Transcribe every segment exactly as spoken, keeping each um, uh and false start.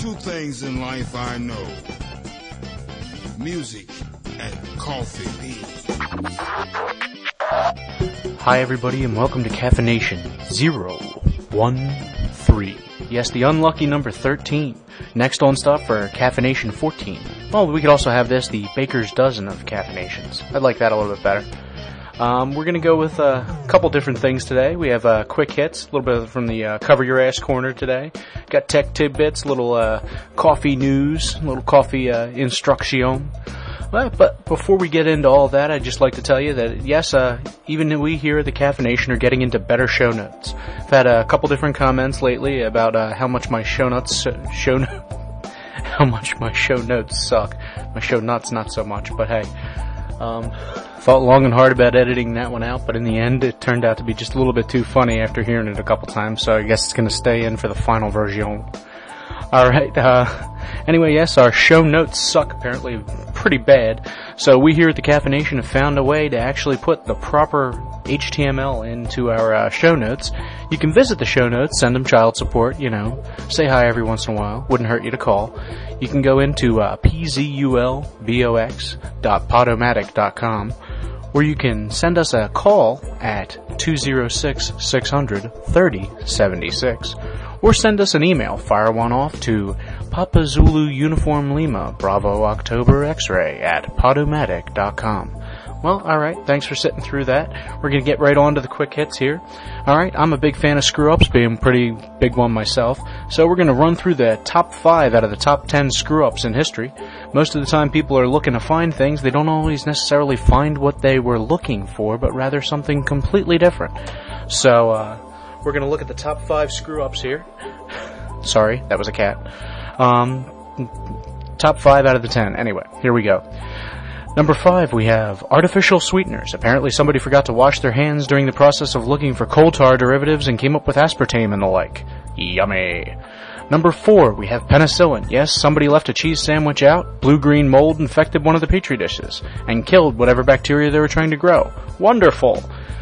two things in life I know. Music and coffee. Hi everybody and welcome to Caffeination zero one three. Yes, the unlucky number thirteen. Next on stop for Caffeination fourteen. Well, we could also have this, the Baker's Dozen of Caffeinations. I'd like that a little bit better. Um, we're going to go with a couple different things today. We have uh, quick hits, a little bit from the uh, Cover Your Ass corner today. Got tech tidbits, a little uh, coffee news, a little coffee uh, instruction. Well, but before we get into all that, I'd just like to tell you that, yes, uh, even we here at the Caffeination are getting into better show notes. I've had a couple different comments lately about uh, how much my show notes, uh, show no- how much my show notes suck. My show nuts, not so much, but hey. Um, thought long and hard about editing that one out, but in the end it turned out to be just a little bit too funny after hearing it a couple times, so I guess it's going to stay in for the final version. Alright, uh, anyway, yes, our show notes suck apparently pretty bad, so we here at the Caffeination have found a way to actually put the proper H T M L into our uh, show notes. You can visit the show notes, send them child support, you know, say hi every once in a while, wouldn't hurt you to call. You can go into uh, p z u l box dot podomatic dot com, where you can send us a call at two oh six, six hundred, thirty seventy-six, or send us an email, fire one off to Papa Zulu Uniform Lima Bravo October X-Ray at podomatic dot com. Well, alright, thanks for sitting through that. We're gonna get right on to the quick hits here. Alright, I'm a big fan of screw-ups, being a pretty big one myself, so we're gonna run through the top five out of the top ten screw-ups in history. Most of the time people are looking to find things, they don't always necessarily find what they were looking for, but rather something completely different. So, uh, we're gonna look at the top five screw-ups here. Sorry, that was a cat. Um, top five out of the ten. Anyway, here we go. Number five, we have artificial sweeteners. Apparently somebody forgot to wash their hands during the process of looking for coal tar derivatives and came up with aspartame and the like. Yummy. Number four, we have penicillin. Yes, somebody left a cheese sandwich out, blue-green mold infected one of the petri dishes, and killed whatever bacteria they were trying to grow. Wonderful.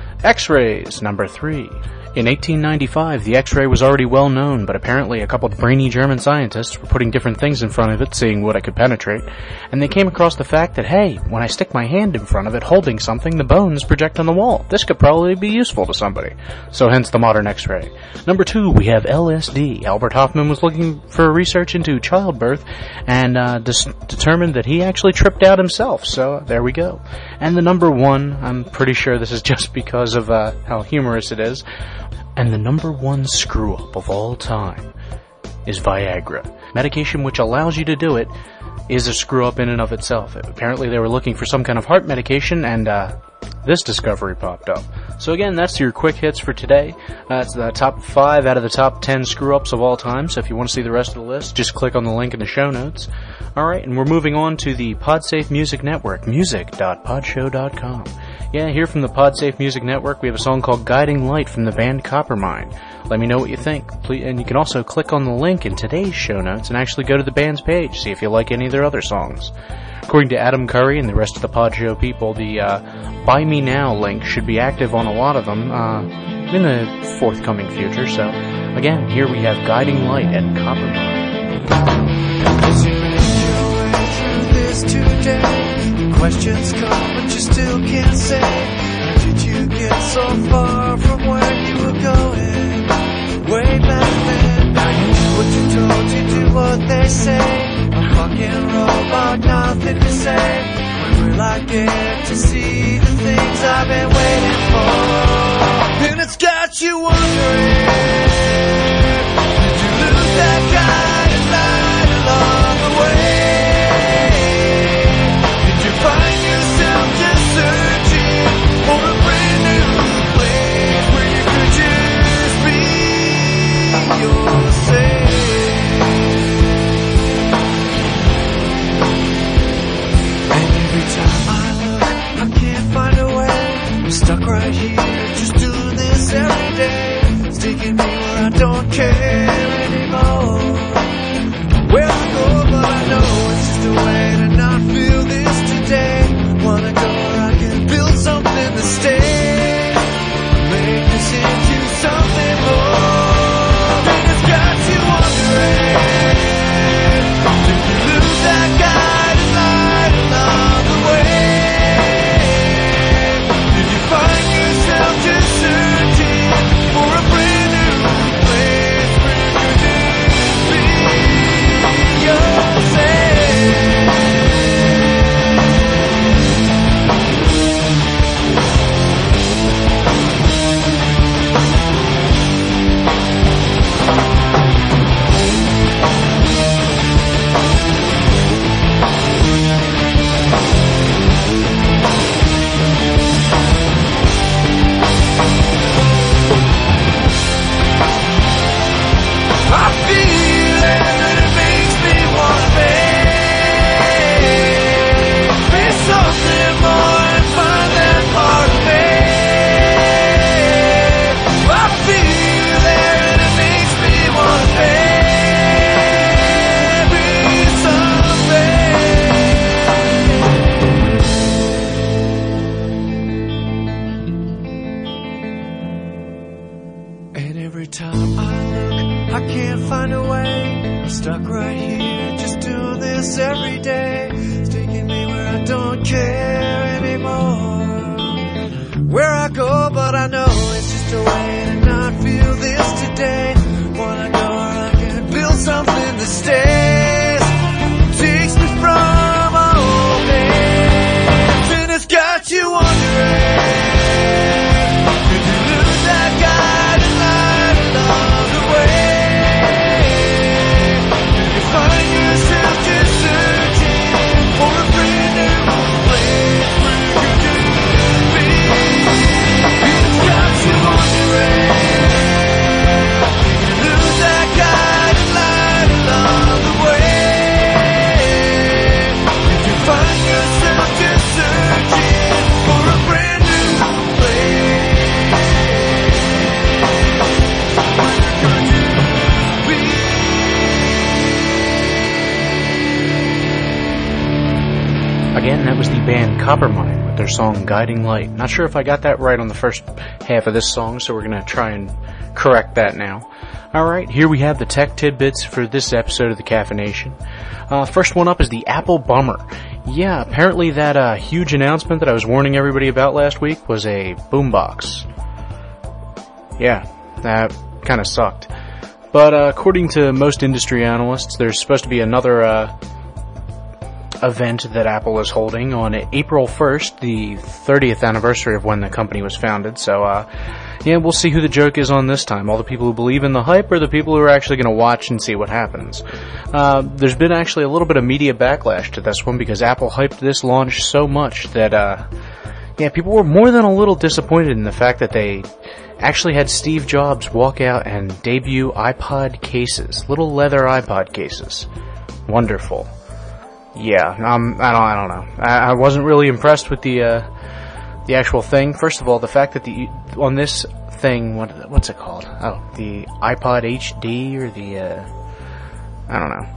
X-rays. Number three. In eighteen ninety-five, the X-ray was already well known, but apparently a couple of brainy German scientists were putting different things in front of it, seeing what it could penetrate, and they came across the fact that, hey, when I stick my hand in front of it holding something, the bones project on the wall. This could probably be useful to somebody. So hence the modern X-ray. Number two, we have L S D. Albert Hoffman was looking for research into childbirth and uh, dis- determined that he actually tripped out himself, so there we go. And the number one, I'm pretty sure this is just because of uh, how humorous it is, and the number one screw-up of all time is Viagra. Medication which allows you to do it is a screw-up in and of itself. Apparently they were looking for some kind of heart medication, and uh, this discovery popped up. So again, that's your quick hits for today. That's the top five out of the top ten screw-ups of all time, so if you want to see the rest of the list, just click on the link in the show notes. Alright, and we're moving on to the PodSafe Music Network, music dot podshow dot com. Yeah, here from the PodSafe Music Network, we have a song called Guiding Light from the band Coppermine. Let me know what you think. Please, and you can also click on the link in today's show notes and actually go to the band's page, see if you like any of their other songs. According to Adam Curry and the rest of the Pod Show people, the uh, Buy Me Now link should be active on a lot of them uh, in the forthcoming future. So, again, here we have Guiding Light and Coppermine. As you make your way through this today, questions come, but you still can't say. How did you get so far from where you were going? Way back then, now you do what you're told, you do what they say. A fucking robot, nothing to say. When will I get to see the things I've been waiting for? And it's got you wondering, did you lose that kind of light along the way? Find yourself just searching for a brand new place where you could just be yourself. And every time I look, I can't find a way. I'm stuck right here, just doing this every day. It's taking me where I don't care anymore. Where I go, but I know it's just a way to not feel this today. Wanna go where I can build something to stay, make this into something more. And it's got you wondering, I can't find a way. I'm stuck right here, just doing this every day. It's taking me where I don't care anymore. Where I go, but I know it's just a way to not feel this today. Wanna go where I can build something that stays. Takes me from my old days, and it's got you wondering. Could you lose that guiding light along the way? Did you find yourself just searching for a brand new place where you could be? It's got you wondering. Could you lose that guiding light along the way? Did you find yourself just searching for a brand new place? Again, that was the band Coppermine with their song Guiding Light. Not sure if I got that right on the first half of this song, so we're going to try and correct that now. Alright, here we have the tech tidbits for this episode of the Caffeination. Uh, first one up is the Apple Bummer. Yeah, apparently that uh, huge announcement that I was warning everybody about last week was a boombox. Yeah, that kind of sucked. But uh, according to most industry analysts, there's supposed to be another uh, event that Apple is holding on April first, the thirtieth anniversary of when the company was founded. So, uh, yeah, we'll see who the joke is on this time. All the people who believe in the hype or the people who are actually going to watch and see what happens. Uh, there's been actually a little bit of media backlash to this one because Apple hyped this launch so much that, uh, yeah, people were more than a little disappointed in the fact that they actually had Steve Jobs walk out and debut iPod cases, little leather iPod cases. Wonderful. Yeah, um, I don't, I don't know. I, I wasn't really impressed with the, uh, the actual thing. First of all, the fact that the, on this thing, what, what's it called? Oh, the iPod H D or the, uh, I don't know.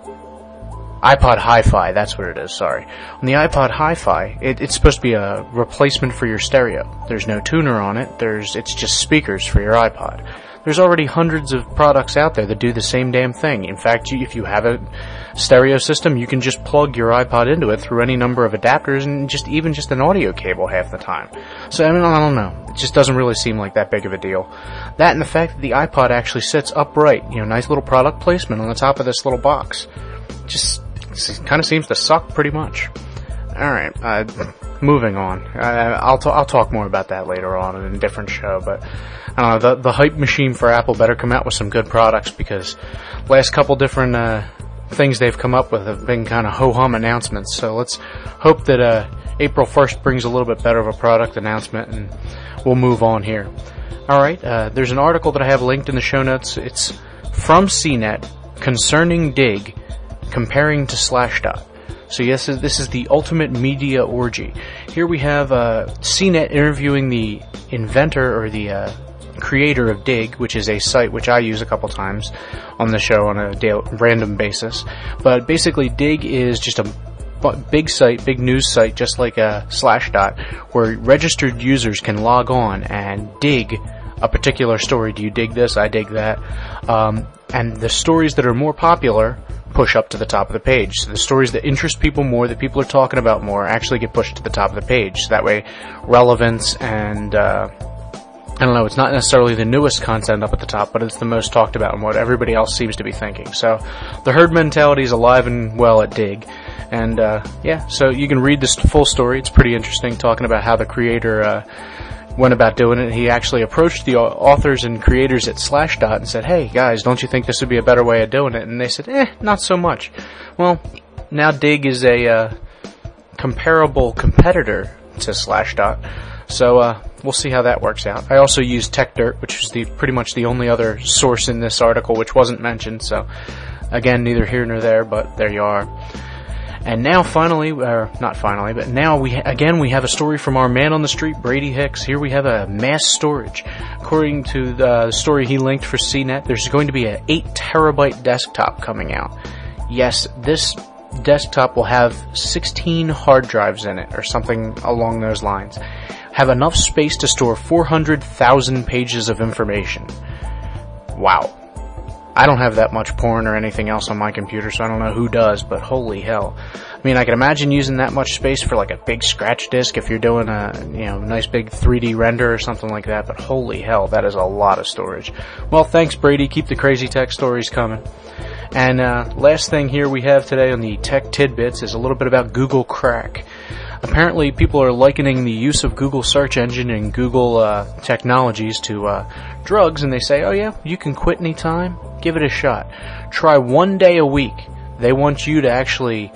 iPod Hi-Fi, that's what it is, sorry. On the iPod Hi-Fi, it, it's supposed to be a replacement for your stereo. There's no tuner on it, there's, it's just speakers for your iPod. There's already hundreds of products out there that do the same damn thing. In fact, you, if you have a stereo system, you can just plug your iPod into it through any number of adapters and just even just an audio cable half the time. So, I mean, I don't know. It just doesn't really seem like that big of a deal. That and the fact that the iPod actually sits upright, you know, nice little product placement on the top of this little box. Just kind of seems to suck pretty much. Alright, uh, moving on. Uh, I'll, t- I'll talk more about that later on in a different show, but I don't know, the, the hype machine for Apple better come out with some good products because last couple different, uh, things they've come up with have been kind of ho-hum announcements, so let's hope that, uh, April first brings a little bit better of a product announcement and we'll move on here. Alright, uh, there's an article that I have linked in the show notes. It's from C net concerning Dig comparing to Slashdot. So yes, this is the ultimate media orgy. Here we have uh, C net interviewing the inventor or the uh, creator of Dig, which is a site which I use a couple times on the show on a daily, random basis. But basically, Dig is just a big site, big news site, just like a Slashdot, where registered users can log on and dig a particular story. Do you dig this? I dig that. Um, and the stories that are more popular push up to the top of the page. So the stories that interest people more, that people are talking about more, actually get pushed to the top of the page. So that way, relevance and, uh, I don't know, it's not necessarily the newest content up at the top, but it's the most talked about and what everybody else seems to be thinking. So, the herd mentality is alive and well at Dig. And, uh, yeah, so you can read this full story. It's pretty interesting, talking about how the creator, uh, went about doing it. He actually approached the authors and creators at Slashdot and said, hey guys, don't you think this would be a better way of doing it? And they said, eh, not so much. Well, now Dig is a uh, comparable competitor to Slashdot, so uh, we'll see how that works out. I also use TechDirt, which is the pretty much the only other source in this article which wasn't mentioned, so again, neither here nor there, but there you are. And now finally, or not finally, but now we, ha- again, we have a story from our man on the street, Brady Hicks. Here we have a mass storage. According to the story he linked for C net, there's going to be an eight terabyte desktop coming out. Yes, this desktop will have sixteen hard drives in it, or something along those lines. Have enough space to store four hundred thousand pages of information. Wow. I don't have that much porn or anything else on my computer, so I don't know who does, but holy hell. I mean, I can imagine using that much space for like a big scratch disk if you're doing a, you know, nice big three D render or something like that, but holy hell, that is a lot of storage. Well, thanks, Brady. Keep the crazy tech stories coming. And uh, last thing here we have today on the Tech Tidbits is a little bit about Google Crack. Apparently, people are likening the use of Google search engine and Google uh, technologies to uh, drugs, and they say, oh yeah, you can quit anytime? Give it a shot. Try one day a week. They want you to actually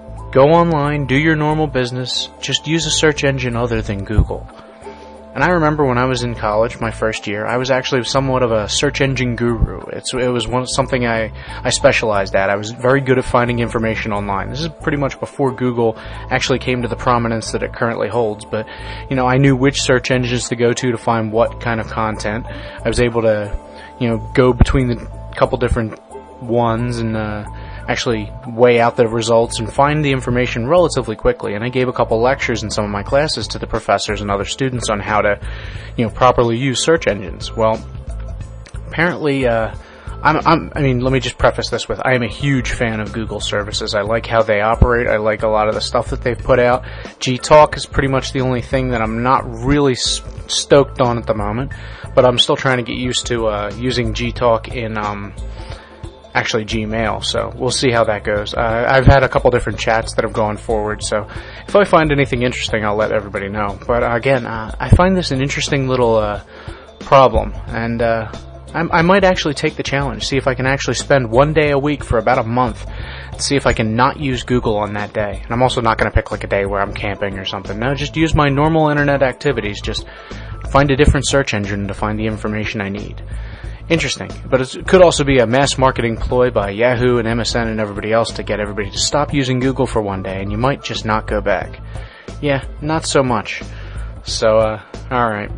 go online, do your normal business, just use a search engine other than Google. And I remember when I was in college, my first year, I was actually somewhat of a search engine guru. It's, it was one, something I, I specialized at. I was very good at finding information online. This is pretty much before Google actually came to the prominence that it currently holds. But, you know, I knew which search engines to go to to find what kind of content. I was able to, you know, go between the couple different ones and, uh, actually weigh out the results and find the information relatively quickly. And I gave a couple lectures in some of my classes to the professors and other students on how to, you know, properly use search engines. Well, apparently, uh, I'm, I'm, I mean, let me just preface this with, I am a huge fan of Google services. I like how they operate. I like a lot of the stuff that they've put out. Gtalk is pretty much the only thing that I'm not really stoked on at the moment, but I'm still trying to get used to, uh, using Gtalk in, um, actually Gmail, so we'll see how that goes. Uh, I've had a couple different chats that have gone forward, so if I find anything interesting, I'll let everybody know. But uh, again, uh, I find this an interesting little uh, problem, and uh, I, I might actually take the challenge, see if I can actually spend one day a week for about a month, and see if I can not use Google on that day. And I'm also not going to pick like a day where I'm camping or something. No, just use my normal internet activities, just find a different search engine to find the information I need. Interesting, but it could also be a mass marketing ploy by Yahoo and M S N and everybody else to get everybody to stop using Google for one day, and you might just not go back. Yeah, not so much. So, uh, alright.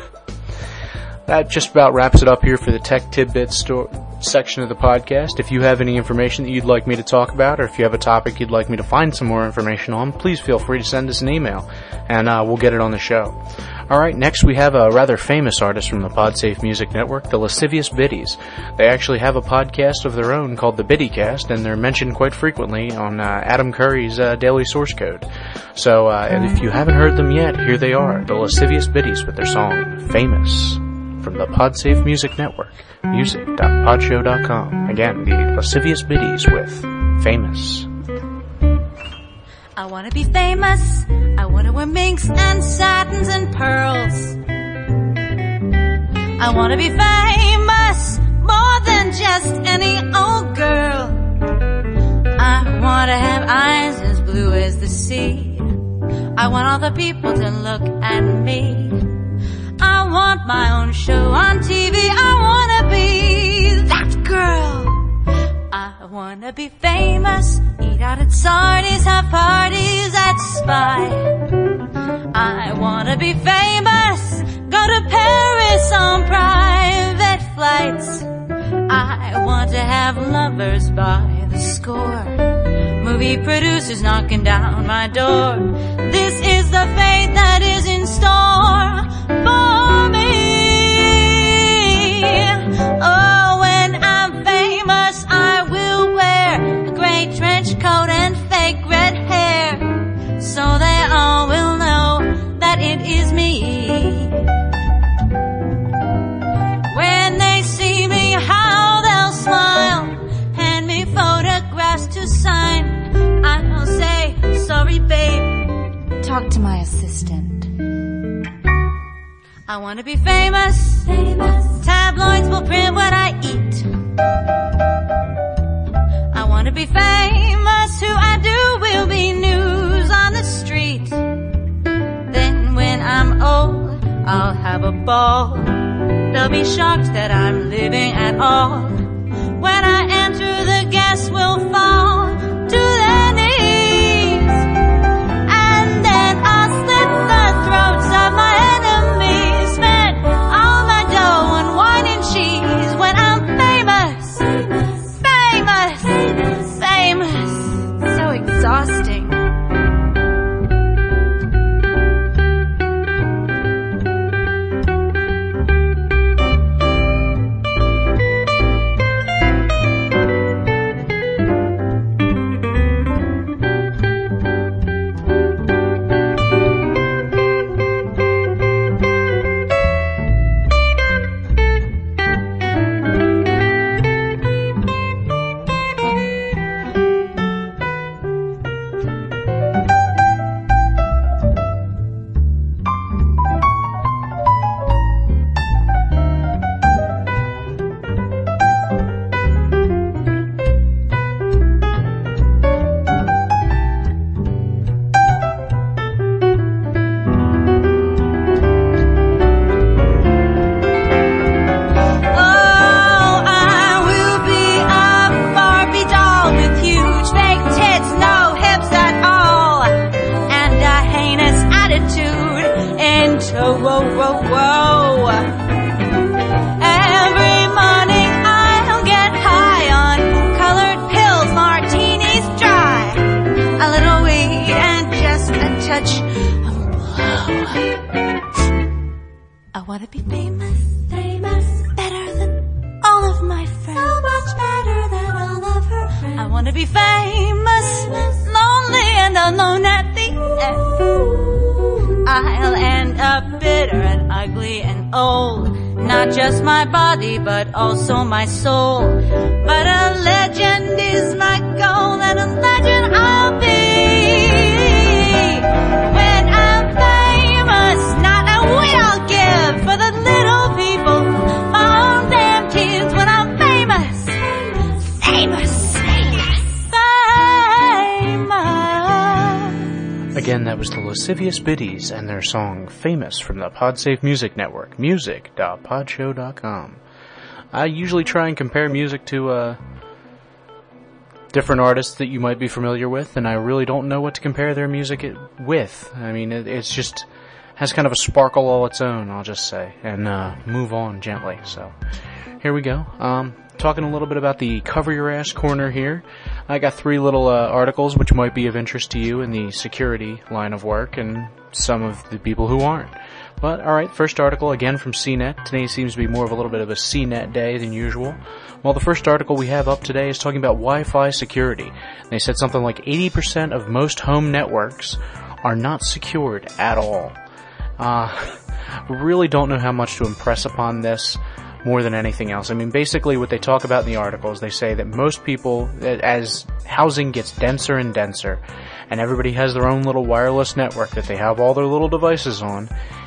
That just about wraps it up here for the Tech Tidbits sto- section of the podcast. If you have any information that you'd like me to talk about, or if you have a topic you'd like me to find some more information on, please feel free to send us an email, and uh, we'll get it on the show. Alright, next we have a rather famous artist from the PodSafe Music Network, the Lascivious Biddies. They actually have a podcast of their own called the BiddyCast, and they're mentioned quite frequently on uh, Adam Curry's uh, Daily Source Code. So, uh, and if you haven't heard them yet, here they are, the Lascivious Biddies with their song, Famous, from the PodSafe Music Network, music dot podshow dot com. Again, the Lascivious Biddies with Famous. I wanna be famous, I wanna wear minks and satins and pearls. I wanna be famous, more than just any old girl. I wanna have eyes as blue as the sea. I want all the people to look at me. I want my own show on T V, I wanna be that girl. I wanna be famous, eat out at Sardi's, have parties at Spy. I wanna be famous, go to Paris on private flights. I want to have lovers by the score, movie producers knocking down my door. This is the fate that is in store for me. Oh, when I'm famous, I will wear a gray trench coat and fake red hair, so they all will know that it is me. When they see me, how they'll smile, hand me photographs to sign. I'll say, sorry babe, talk to my assistant. I wanna be famous, famous. Tabloids will print what I eat. I wanna be famous, who I do will be news on the street. Then when I'm old, I'll have a ball. They'll be shocked that I'm living at all. When I enter, the guests will fall to their knees, and then I'll slit the throats of my enemies, spend all my dough on wine and cheese. When I'm famous, famous, famous, famous, so exhausting. want to be famous, famous, better than all of my friends. So much better than all of her friends. I want to be famous, famous, lonely and alone at the end. I'll end up bitter and ugly and old. Not just my body, but also my soul. But a legend is my goal, and a legend I'll be. When I'm famous, not a wit I'll give for the little people, my own damn kids. When I'm famous, famous, famous, famous. Again, that was the Lascivious Biddies and their song Famous from the PodSafe Music Network, music dot podshow dot com. I usually try and compare music to uh, different artists that you might be familiar with, and I really don't know what to compare their music it, with. I mean, it, it's just has kind of a sparkle all its own, I'll just say, and uh, move on gently. So here we go. Um, talking a little bit about the Cover Your Ass corner here. I got three little uh, articles which might be of interest to you in the security line of work and some of the people who aren't. But, alright, first article, again from C net. Today seems to be more of a little bit of a C net day than usual. Well, the first article we have up today is talking about Wi-Fi security. They said something like eighty percent of most home networks are not secured at all. Uh, really don't know how much to impress upon this more than anything else. I mean, basically what they talk about in the articles, they say that most people, as housing gets denser and denser, and everybody has their own little wireless network that they have all their little devices on,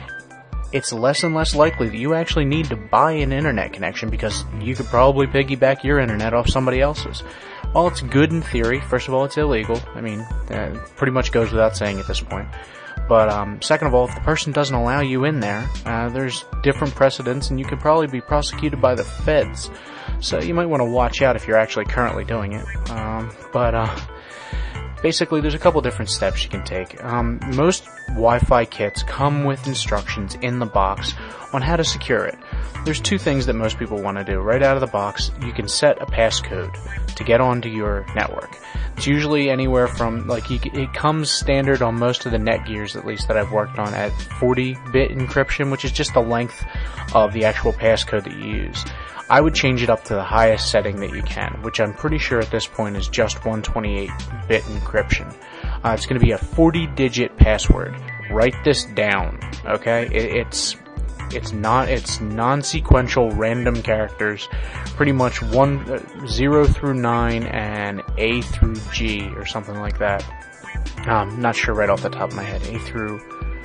it's less and less likely that you actually need to buy an internet connection because you could probably piggyback your internet off somebody else's. While it's good in theory, first of all, it's illegal. I mean, that pretty much goes without saying at this point. But um, second of all, if the person doesn't allow you in there, uh, there's different precedents, and you could probably be prosecuted by the feds. So you might want to watch out if you're actually currently doing it. Um, but uh, basically, there's a couple different steps you can take. Um, most Wi-Fi kits come with instructions in the box on how to secure it. There's two things that most people want to do. Right out of the box, you can set a passcode to get onto your network. It's usually anywhere from, like, you, it comes standard on most of the Netgears, at least that I've worked on, at forty bit encryption, which is just the length of the actual passcode that you use. I would change it up to the highest setting that you can, which I'm pretty sure at this point is just one twenty-eight bit encryption. Uh, it's going to be a forty digit password. Write this down, okay? It, it's it's not it's non-sequential random characters, pretty much one uh, zero through nine and A through G or something like that. Um, not sure right off the top of my head. A through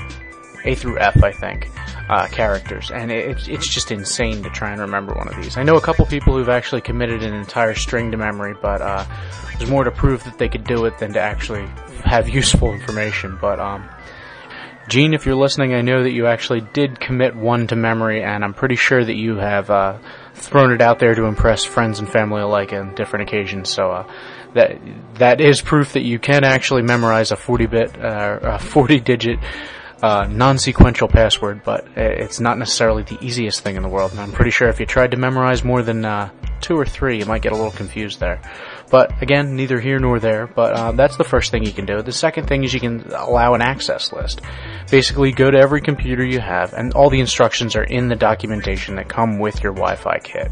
A through F, I think, uh, characters. And it, it's just insane to try and remember one of these. I know a couple people who've actually committed an entire string to memory, but uh, there's more to prove that they could do it than to actually have useful information. But, um, Gene, if you're listening, I know that you actually did commit one to memory, and I'm pretty sure that you have uh, thrown it out there to impress friends and family alike on different occasions. So uh, that that is proof that you can actually memorize a forty bit, uh, a forty digit uh, non-sequential password, but it's not necessarily the easiest thing in the world. And I'm pretty sure if you tried to memorize more than uh, two or three, you might get a little confused there. But again, neither here nor there, but uh, that's the first thing you can do. The second thing is you can allow an access list. Basically, go to every computer you have, and all the instructions are in the documentation that come with your Wi-Fi kit.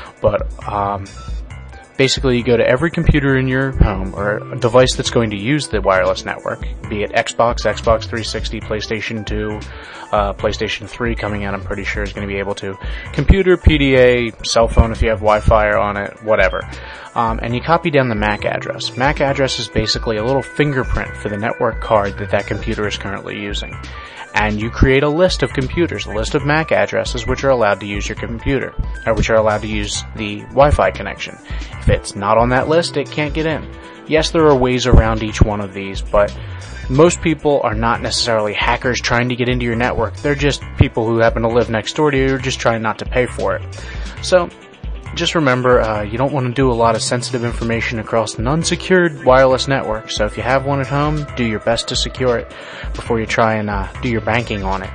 But um, basically, you go to every computer in your home, or a device that's going to use the wireless network, be it Xbox, Xbox three sixty, PlayStation two, uh, PlayStation three coming out, I'm pretty sure is going to be able to, computer, P D A, cell phone if you have Wi-Fi on it, whatever. Um, and you copy down the M A C address. M A C address is basically a little fingerprint for the network card that that computer is currently using. And you create a list of computers, a list of M A C addresses which are allowed to use your computer, or which are allowed to use the Wi-Fi connection. If it's not on that list, it can't get in. Yes, there are ways around each one of these, but most people are not necessarily hackers trying to get into your network. They're just people who happen to live next door to you who are just trying not to pay for it. So, just remember, uh, you don't want to do a lot of sensitive information across an unsecured wireless network. So if you have one at home, do your best to secure it before you try and uh, do your banking on it.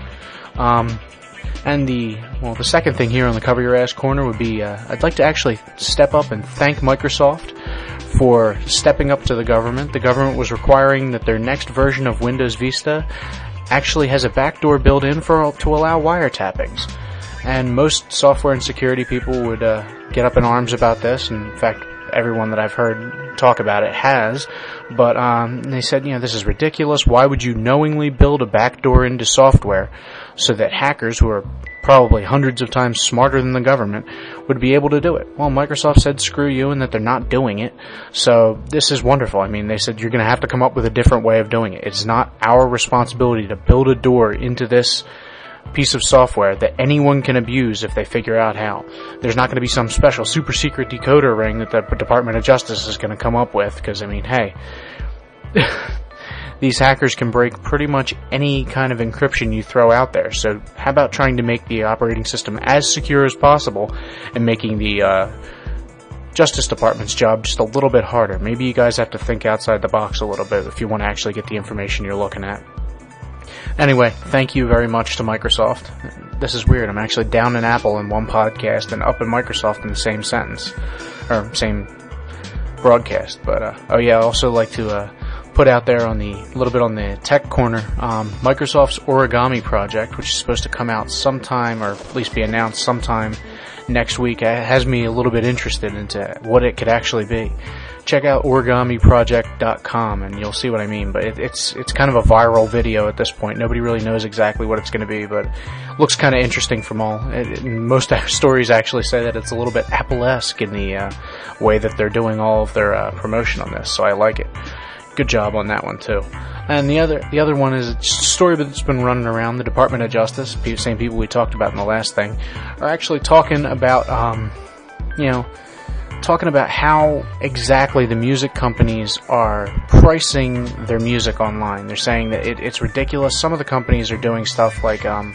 Um, and the well, the second thing here on the Cover Your Ass corner would be, uh, I'd like to actually step up and thank Microsoft for stepping up to the government. The government was requiring that their next version of Windows Vista actually has a backdoor built in for to allow wiretappings. And most software and security people would uh, get up in arms about this. And in fact, everyone that I've heard talk about it has. But um, they said, you know, this is ridiculous. Why would you knowingly build a backdoor into software so that hackers, who are probably hundreds of times smarter than the government, would be able to do it? Well, Microsoft said screw you and that they're not doing it. So this is wonderful. I mean, they said you're going to have to come up with a different way of doing it. It's not our responsibility to build a door into this piece of software that anyone can abuse if they figure out how. There's not going to be some special super secret decoder ring that the Department of Justice is going to come up with, because, I mean, hey, these hackers can break pretty much any kind of encryption you throw out there. So how about trying to make the operating system as secure as possible and making the uh, Justice Department's job just a little bit harder? Maybe you guys have to think outside the box a little bit if you want to actually get the information you're looking at. Anyway, thank you very much to Microsoft. This is weird. I'm actually down in Apple in one podcast and up in Microsoft in the same sentence, or same broadcast. But uh, oh yeah, I also like to uh, put out there on the a little bit on the tech corner, um, Microsoft's Origami project, which is supposed to come out sometime, or at least be announced sometime next week. It has me a little bit interested into what it could actually be. Check out origami project dot com and you'll see what I mean. But it, it's it's kind of a viral video at this point. Nobody really knows exactly what it's going to be, but it looks kind of interesting from all. It, it, most stories actually say that it's a little bit Apple-esque in the uh, way that they're doing all of their uh, promotion on this. So I like it. Good job on that one too. And the other the other one is a story that's been running around. The Department of Justice, the same people we talked about in the last thing, are actually talking about, um, you know, talking about how exactly the music companies are pricing their music online. They're saying that it, it's ridiculous. Some of the companies are doing stuff like um,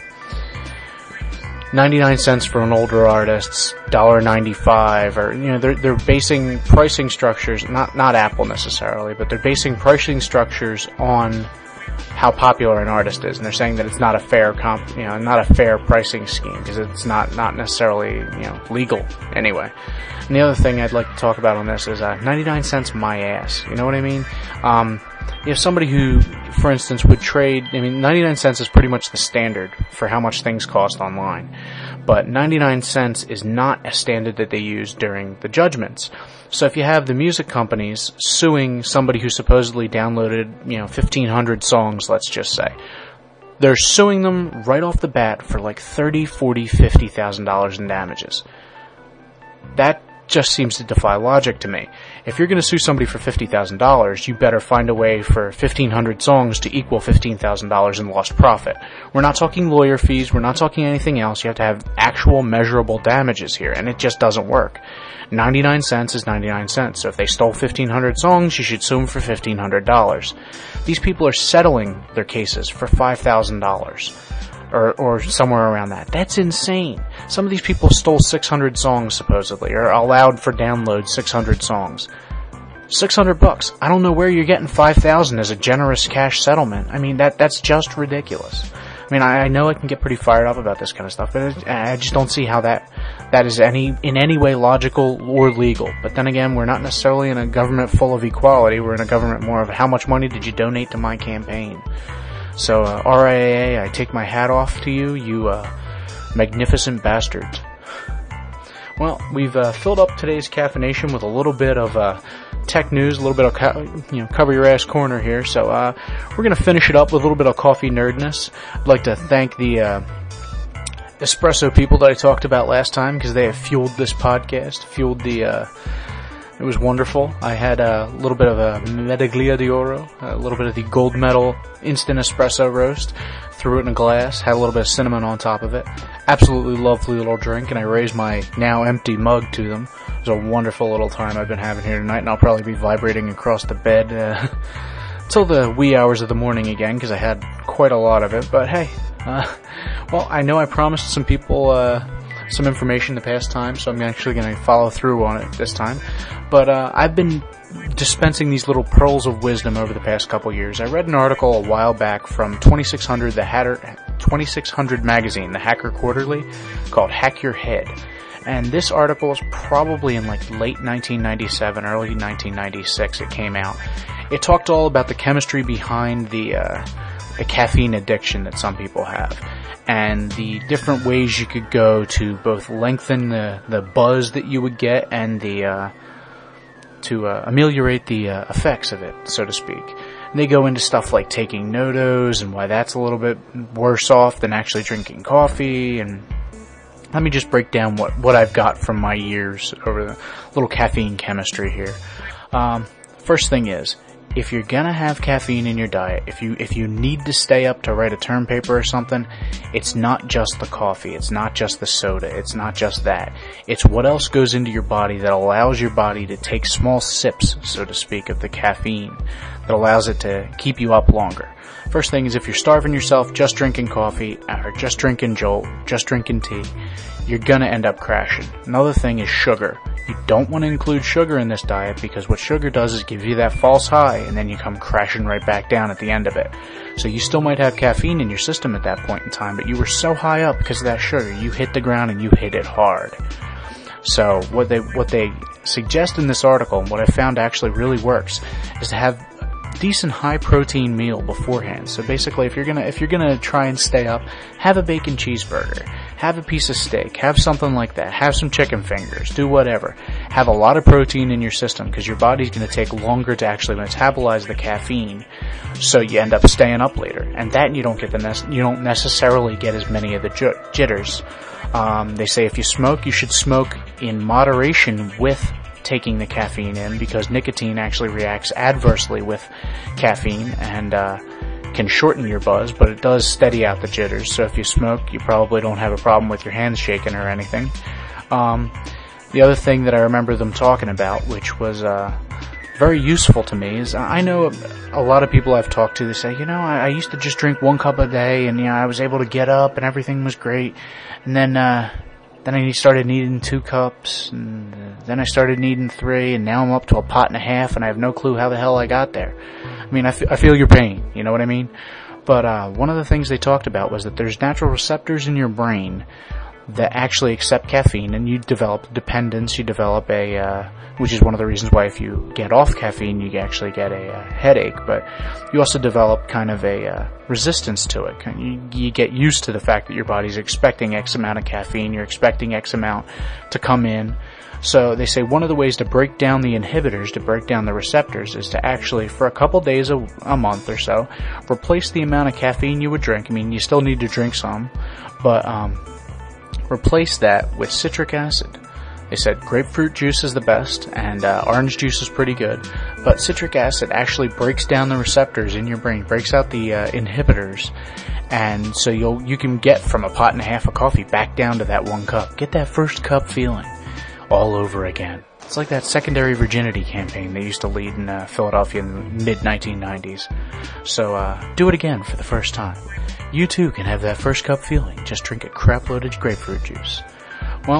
ninety-nine cents for an older artist, one dollar ninety-five, or you know, they're they're basing pricing structures, not not Apple necessarily, but they're basing pricing structures on how popular an artist is, and they're saying that it's not a fair comp, you know, not a fair pricing scheme because it's not not necessarily, you know, legal anyway. And the other thing I'd like to talk about on this is uh, ninety-nine cents my ass. You know what I mean? Um, you have somebody who, for instance, would trade, I mean, ninety-nine cents is pretty much the standard for how much things cost online. But ninety-nine cents is not a standard that they use during the judgments. So if you have the music companies suing somebody who supposedly downloaded, you know, fifteen hundred songs, let's just say, they're suing them right off the bat for like thirty, forty, fifty thousand dollars in damages. That just seems to defy logic to me. If you're going to sue somebody for fifty thousand dollars, you better find a way for fifteen hundred songs to equal fifteen thousand dollars in lost profit. We're not talking lawyer fees. We're not talking anything else. You have to have actual measurable damages here, and it just doesn't work. ninety-nine cents is ninety-nine cents. So if they stole fifteen hundred songs, you should sue them for fifteen hundred dollars. These people are settling their cases for five thousand dollars. Or, or somewhere around that. That's insane. Some of these people stole six hundred songs supposedly, or allowed for download six hundred songs. six hundred bucks. I don't know where you're getting five thousand as a generous cash settlement. I mean, that that's just ridiculous. I mean, I, I know I can get pretty fired up about this kind of stuff, but it, I just don't see how that that is any in any way logical or legal. But then again, we're not necessarily in a government full of equality. We're in a government more of how much money did you donate to my campaign? So, uh, R I A A, I take my hat off to you, you uh, magnificent bastards. Well, we've uh, filled up today's caffeination with a little bit of uh, tech news, a little bit of co- you know cover your ass corner here. So uh, we're gonna finish it up with a little bit of coffee nerdness. I'd like to thank the uh, espresso people that I talked about last time because they have fueled this podcast, fueled the. Uh, It was wonderful. I had a little bit of a Medaglia d'Oro, a little bit of the gold medal instant espresso roast, threw it in a glass, had a little bit of cinnamon on top of it. Absolutely lovely little drink, and I raised my now empty mug to them. It was a wonderful little time I've been having here tonight, and I'll probably be vibrating across the bed uh, till the wee hours of the morning again, because I had quite a lot of it. But hey, uh, well, I know I promised some people uh, some information the past time, so I'm actually going to follow through on it this time. But uh, I've been dispensing these little pearls of wisdom over the past couple years. I read an article a while back from twenty-six hundred, the Hatter, twenty-six hundred magazine, the Hacker Quarterly, called Hack Your Head. And this article is probably in like late nineteen ninety-seven, early nineteen ninety-six it came out. It talked all about the chemistry behind the uh, a caffeine addiction that some people have, and the different ways you could go to both lengthen the, the buzz that you would get and the uh, to uh, ameliorate the uh, effects of it, so to speak. And they go into stuff like taking NoDoz and why that's a little bit worse off than actually drinking coffee. And let me just break down what, what I've got from my years over the little caffeine chemistry here. Um, first thing is, if you're gonna have caffeine in your diet, if you if you need to stay up to write a term paper or something, it's not just the coffee, it's not just the soda, it's not just that. It's what else goes into your body that allows your body to take small sips, so to speak, of the caffeine, that allows it to keep you up longer. First thing is, if you're starving yourself just drinking coffee, or just drinking Jolt, just drinking tea, you're gonna end up crashing. Another thing is sugar. You don't want to include sugar in this diet because what sugar does is give you that false high and then you come crashing right back down at the end of it. So you still might have caffeine in your system at that point in time, but you were so high up because of that sugar, you hit the ground and you hit it hard. So what they, what they suggest in this article, and what I found actually really works, is to have decent high protein meal beforehand. So basically, if you're gonna if you're gonna try and stay up, have a bacon cheeseburger, have a piece of steak, have something like that, have some chicken fingers, do whatever. Have a lot of protein in your system because your body's gonna take longer to actually metabolize the caffeine, so you end up staying up later. And that you don't get the ne- you don't necessarily get as many of the j- jitters. Um, they say if you smoke, you should smoke in moderation with taking the caffeine in, because nicotine actually reacts adversely with caffeine and uh can shorten your buzz, but it does steady out the jitters. So if you smoke, you probably don't have a problem with your hands shaking or anything. Um the other thing that I remember them talking about, which was uh very useful to me, is I know a lot of people I've talked to, they say, you know, I, I used to just drink one cup a day and, you know, I was able to get up and everything was great. And then uh Then I started needing two cups, and then I started needing three, and now I'm up to a pot and a half, and I have no clue how the hell I got there. I mean, I, f- I feel your pain, you know what I mean? But uh one of the things they talked about was that there's natural receptors in your brain that actually accept caffeine, and you develop dependence, you develop a, uh, which is one of the reasons why if you get off caffeine, you actually get a, uh headache, but you also develop kind of a, uh, resistance to it. You, you get used to the fact that your body's expecting X amount of caffeine, you're expecting X amount to come in. So they say one of the ways to break down the inhibitors, to break down the receptors, is to actually, for a couple days a, a month or so, replace the amount of caffeine you would drink. I mean, you still need to drink some, but, um, replace that with citric acid. They said grapefruit juice is the best, and uh, orange juice is pretty good, but citric acid actually breaks down the receptors in your brain, breaks out the uh, inhibitors, and so you'll you can get from a pot and a half of coffee back down to that one cup. Get that first cup feeling all over again. It's like that secondary virginity campaign they used to lead in uh, Philadelphia in the mid nineteen nineties. So uh, do it again for the first time. You too can have that first cup feeling. Just drink a crap-loaded grapefruit juice. Well,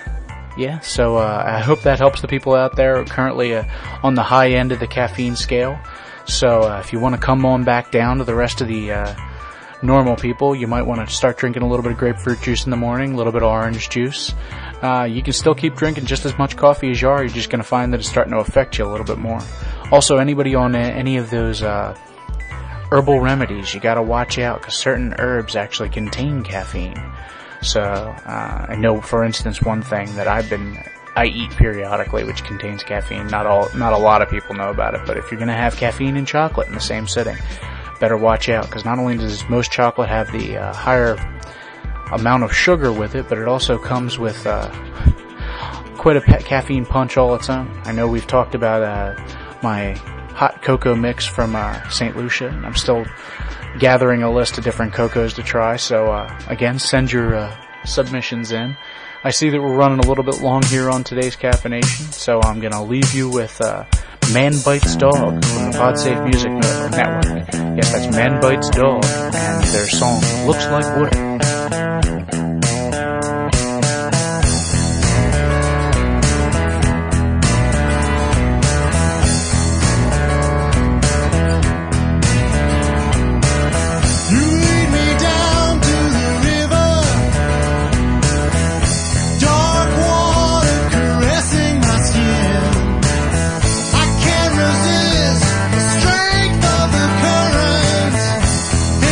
yeah, so uh, I hope that helps the people out there currently uh, on the high end of the caffeine scale. So uh, if you want to come on back down to the rest of the uh, normal people, you might want to start drinking a little bit of grapefruit juice in the morning, a little bit of orange juice. Uh, you can still keep drinking just as much coffee as you are. You're just going to find that it's starting to affect you a little bit more. Also, anybody on any of those uh, herbal remedies, you got to watch out because certain herbs actually contain caffeine. So uh, I know, for instance, one thing that I've been I eat periodically, which contains caffeine. Not all, not a lot of people know about it, but if you're going to have caffeine and chocolate in the same sitting, better watch out, because not only does most chocolate have the uh, higher amount of sugar with it, but it also comes with uh, quite a pe- caffeine punch all its own. I know we've talked about uh, my hot cocoa mix from uh, Saint Lucia, and I'm still gathering a list of different cocos to try. So uh, again, send your uh, submissions in. I see that we're running a little bit long here on today's caffeination, so I'm going to leave you with uh, Man Bites Dog from the PodSafe Music Network. Yes, that's Man Bites Dog, and their song Looks Like Water. Strength of the current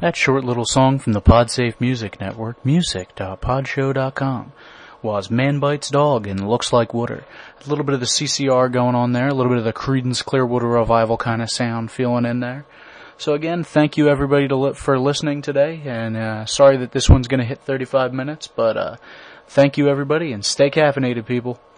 That short little song from the Podsafe Music Network, music dot podshow dot com, was Man Bites Dog and Looks Like Water. A little bit of the C C R going on there, a little bit of the Creedence Clearwater Revival kind of sound feeling in there. So again, thank you everybody to li- for listening today, and uh, sorry that this one's going to hit thirty-five minutes, but uh, thank you everybody, and stay caffeinated, people.